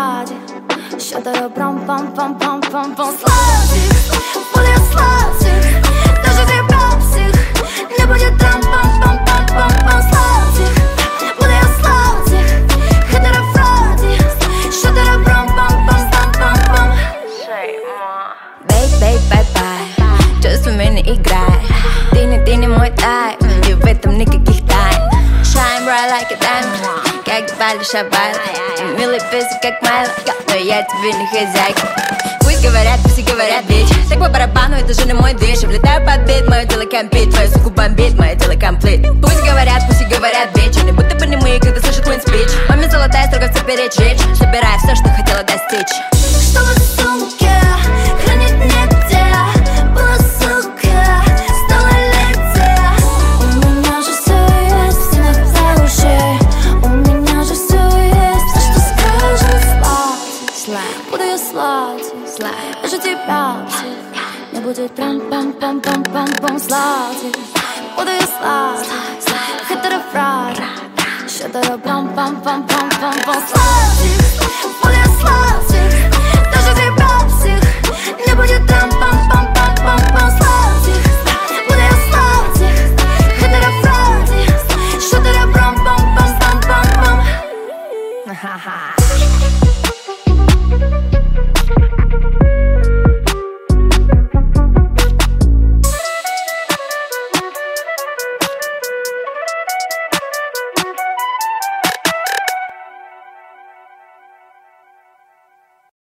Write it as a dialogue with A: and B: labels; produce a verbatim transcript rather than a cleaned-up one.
A: фради. Щедро пром-пам-пам-пам-пам-пам. Сладик, буду я сладик, даже тебя псих. Не будет трам-пам-пам-пам-пам-пам. Сладик, буду я сладик, хитро фради. Щедро пром-пам-пам-пам-пам-пам.
B: Бей, бей, бай-бай, чувствами не играй. Ты не, ты не мой тайп, и в этом никаких тайн. Shine bright like a diamond, как Бали Шабайла. Ты милый песик, как Майло, но я тебе не хозяйка. Пусть говорят, пусть и говорят, бич. Так по барабану, это же не мой движ. Я влетаю под бит, мое тело компит. Твою суку бомбит, мое тело комплит. Пусть говорят, пусть и говорят, бич. Они будто бы немые, когда слышат Queen's Speech. Маме золотая, строго все перечить. Собирая все, что хотела достичь.
A: Чтобы в сумке хранить негде была сука, стала леди. У меня же все есть, все на ушей. У меня же все есть, а что скажет сладкий? Буду я сладкий, даже тебя псих. Не будет прям-пам-пам-пам-пам-пам. Сладкий, буду я сладкий, хитро фради. Щедро прам-пам-пам-пам-пам-пам. Сладкий, буду я сладкий, даже тебя псих. Не будет трам-пам-пам-пам-пам-пам. Сладкий, буду я сладкий, хитро фради. Щедро прам-пам-пам-пам-пам-пам.
B: Ха-ха.